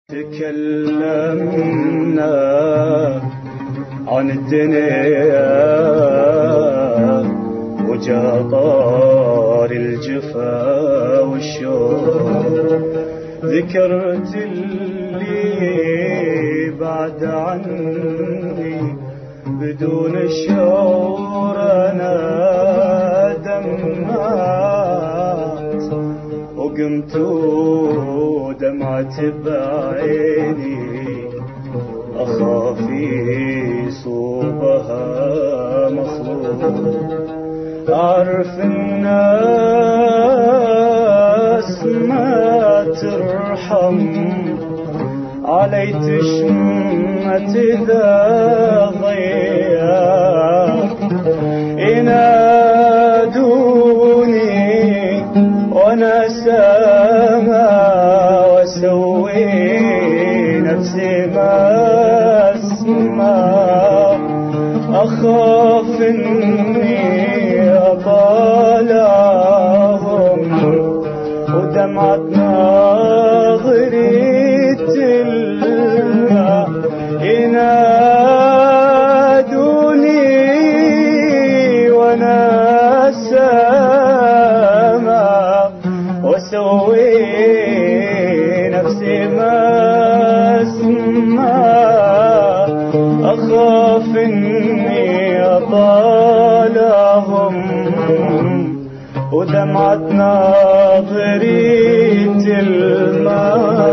تكلمنا عن الدنيا وجا طار الجفا والشوق، ذكرت اللي بعد عني بدون الشعور أنا دمعت، وقمت ودمعت بعيني أخاف يصوبها مخلوق. أعرف الناس ما ترحم علي تشمت إذا ضيع، ينادوني وأنا سامع وأسوي نفسي ما أسمع، أخاف إني أطالعهم ودمعة ناظري تلمع، ينادوني وأنا سامع وأسوي نفسي ما أسمع، أخاف إني أطالعهم ودمعة ناظري تلمع.